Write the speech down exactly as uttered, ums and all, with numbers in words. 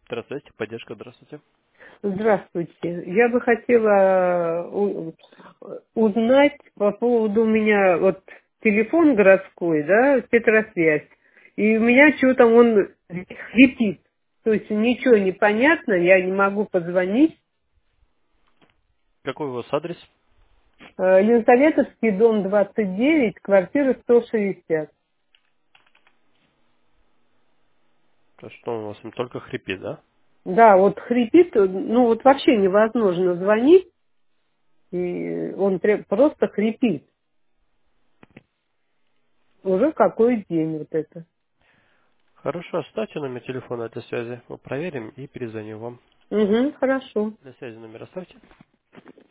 Здравствуйте, поддержка, здравствуйте. Здравствуйте. Я бы хотела у- узнать по поводу у меня вот телефон городской, да, Петросвязь, и у меня что-то он хрипит. То есть ничего не понятно, я не могу позвонить. Какой у вас адрес? Э, Елизаветовский дом двадцать девять, квартира сто шестьдесят. То, что он у вас там только хрипит, да? Да, вот хрипит, ну вот вообще невозможно звонить, и он пре- просто хрипит. Уже какой день вот это. Хорошо, оставьте номер телефона для связи. Мы проверим и перезвоним вам. Угу, хорошо. Для связи номер оставьте.